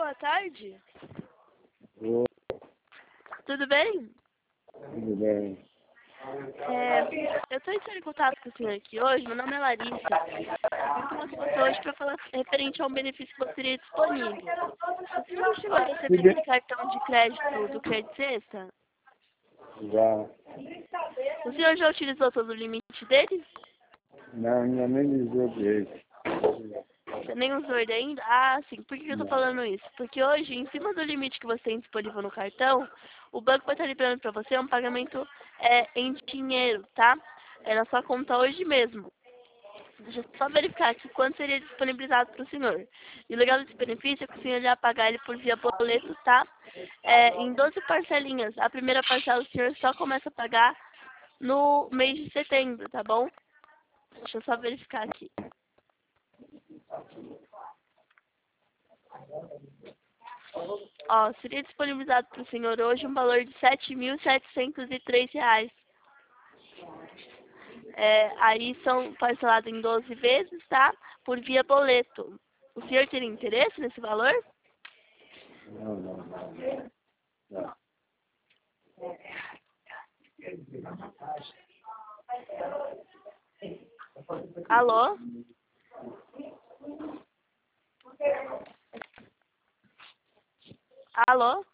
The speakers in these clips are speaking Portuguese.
boa tarde. Oi, Tudo bem? tudo bem? Eu estou entrando em contato com o senhor aqui hoje. Meu nome é Larissa. Eu vim com você hoje para falar referente a um benefício que você teria disponível. O senhor chegou a receber Tudo esse cartão de crédito do Crédito Sexta? Já. O senhor já utilizou todo o limite dele? Não, ainda nem lisou direito. Você nem usou ele ainda? Ah, sim. Por que eu tô Não. falando isso? Porque hoje, em cima do limite que você tem disponível no cartão, o banco vai estar liberando para você um pagamento em dinheiro, tá? É na sua conta hoje mesmo. Deixa eu só verificar aqui quanto seria disponibilizado para o senhor. E o legal desse benefício é que o senhor irá pagar ele por via boleto, tá? Em 12 parcelinhas. A primeira parcela o senhor só começa a pagar no mês de setembro, tá bom? Deixa eu só verificar aqui. Ó, seria disponibilizado para o senhor hoje um valor de R$ 7.703. Aí são parcelados em 12 vezes, tá? Por via boleto. O senhor teria interesse nesse valor? Não. Não. Alô? Alô?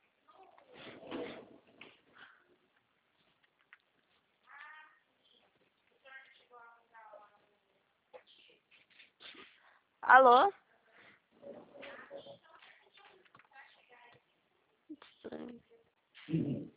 Alô? Estranho.